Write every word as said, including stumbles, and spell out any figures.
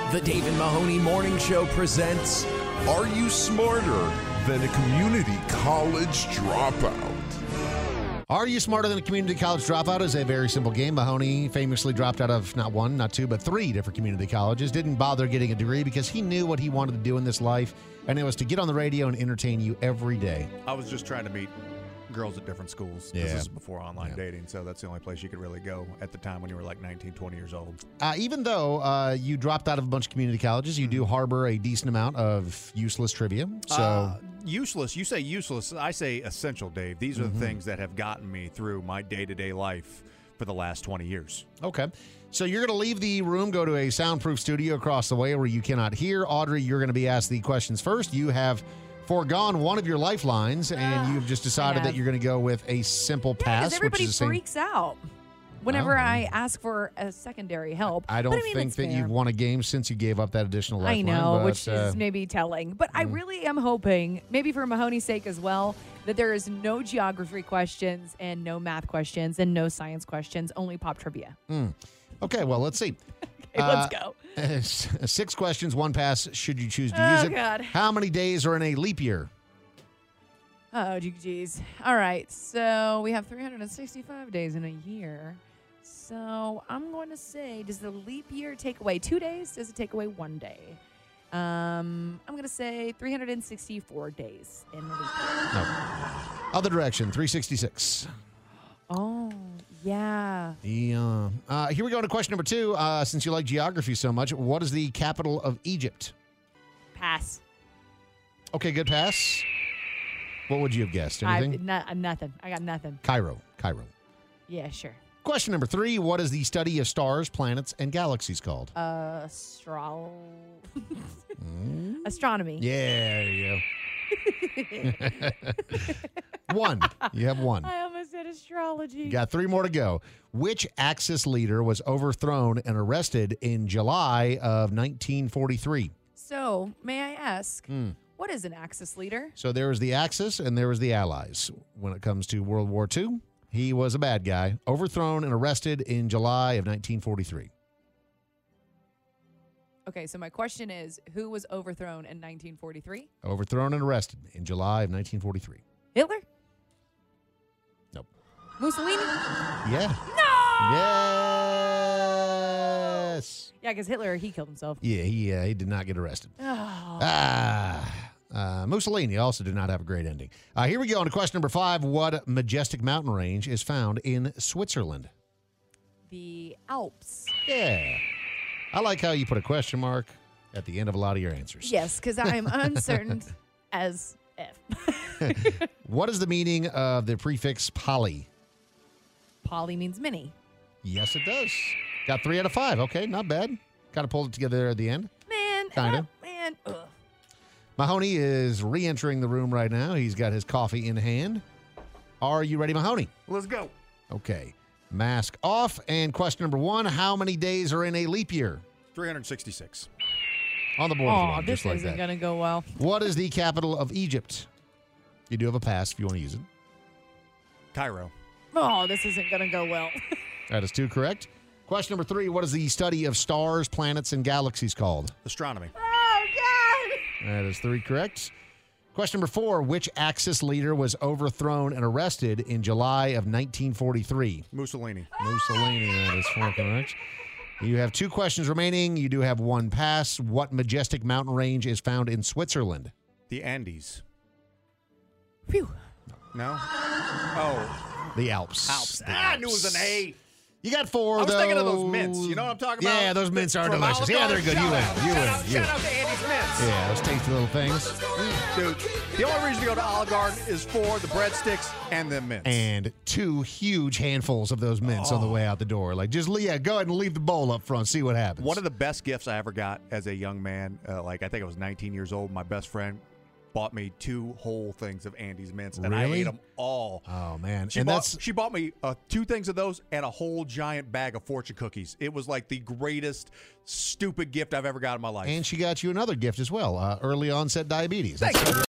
The Dave and Mahoney Morning Show presents Are You Smarter Than a Community College Dropout? Are You Smarter Than a Community College Dropout is a very simple game. Mahoney famously dropped out of not one, not two, but three different community colleges. Didn't bother getting a degree because he knew what he wanted to do in this life, and it was to get on the radio and entertain you every day. I was just trying to meet girls at different schools. Yeah. This is before online Yeah. dating, so that's the only place you could really go at the time when you were like nineteen, twenty years old. Uh, even though uh, you dropped out of a bunch of community colleges, you do harbor a decent amount of useless trivia. So Uh, useless. You say useless. I say essential, Dave. These are the things that have gotten me through my day-to-day life for the last twenty years. Okay. So you're going to leave the room, go to a soundproof studio across the way where you cannot hear. Audrey, you're going to be asked the questions first. You have foregone one of your lifelines, and you've just decided that you're going to go with a simple pass. Because everybody which is the same. freaks out whenever Oh. I ask for a secondary help. I don't But, I mean, think it's that fair. you've won a game since you gave up that additional I lifeline. know, but, which uh, is maybe telling. But I really am hoping, maybe for Mahoney's sake as well, that there is no geography questions and no math questions and no science questions, only pop trivia. Okay, well, let's see. Okay, let's Uh, go. Six questions, one pass, should you choose to Oh, use it. God. How many days are in a leap year? Oh, geez. All right. So we have three hundred sixty-five days in a year. So I'm going to say, does the leap year take away two days? Does it take away one day? Um, I'm going to say three hundred sixty-four days in the leap year. No. Other direction, three sixty-six. Oh, yeah. Yeah. Uh, here we go to question number two. Uh, since you like geography so much, what is the capital of Egypt? Pass. Okay, good pass. What would you have guessed? I, Anything? no, nothing. I got nothing. Cairo. Cairo. Yeah, sure. Question number three. What is the study of stars, planets, and galaxies called? Uh, astro- Astronomy. Yeah, there you go. One. You have one. I almost said astrology. You got three more to go. Which Axis leader was overthrown and arrested in July of nineteen forty-three? So, may I ask, Hmm. what is an Axis leader? So there was the Axis and there was the Allies. When it comes to World War Two, he was a bad guy, overthrown and arrested in July of nineteen forty-three. Okay, so my question is, who was overthrown in nineteen forty-three? Overthrown and arrested in July of nineteen forty-three. Hitler? Nope. Mussolini? Yeah. No! Yes. Yeah, because Hitler, he killed himself. Yeah, he uh, he did not get arrested. Oh. Ah. Uh, Mussolini also did not have a great ending. Uh, here we go on to question number five. What majestic mountain range is found in Switzerland? The Alps. Yeah. I like how you put a question mark at the end of a lot of your answers. Yes, because I am uncertain as F. What is the meaning of the prefix poly? Poly means mini. Yes, it does. Got three out of five. Okay, not bad. Kind of pulled it together there at the end. Man. Kinda. uh, man. Ugh. Mahoney is re-entering the room right now. He's got his coffee in hand. Are you ready, Mahoney? Let's go. Okay. Mask off. And question number one, how many days are in a leap year? three hundred sixty-six. On the board. Oh, for one, this just like isn't that. going to go well. What is the capital of Egypt? You do have a pass if you want to use it. Cairo. Oh, this isn't going to go well. That is two correct. Question number three, what is the study of stars, planets, and galaxies called? Astronomy. Oh, God. That is three correct. Question number four, which Axis leader was overthrown and arrested in July of nineteen forty-three? Mussolini. Mussolini, that is four correct. You have two questions remaining. You do have one pass. What majestic mountain range is found in Switzerland? The Andes. Phew. No? Oh, The Alps. Alps. The Ah, I knew it was Alps. an A. You got four I of was those. thinking of those mints. You know what I'm talking about? Yeah, those mints are From delicious. Olive Yeah, they're Garden. good. You Shout win. out. You Shout win. out, You shout win. out to Andy's Mints. Yeah, those tasty little things. Dude, the only reason to go to Olive Garden is for the breadsticks and the mints. And two huge handfuls of those mints on the way out the door. Like, just, yeah, go ahead and leave the bowl up front. See what happens. One of the best gifts I ever got as a young man, uh, like I think I was nineteen years old, my best friend bought me two whole things of Andy's Mints, and I Really? ate them all. Oh, man. She and bought, that's she bought me uh, two things of those and a whole giant bag of Fortune cookies. It was like the greatest stupid gift I've ever got in my life. and she got you another gift as well. Uh, early onset diabetes. Thank That's- you.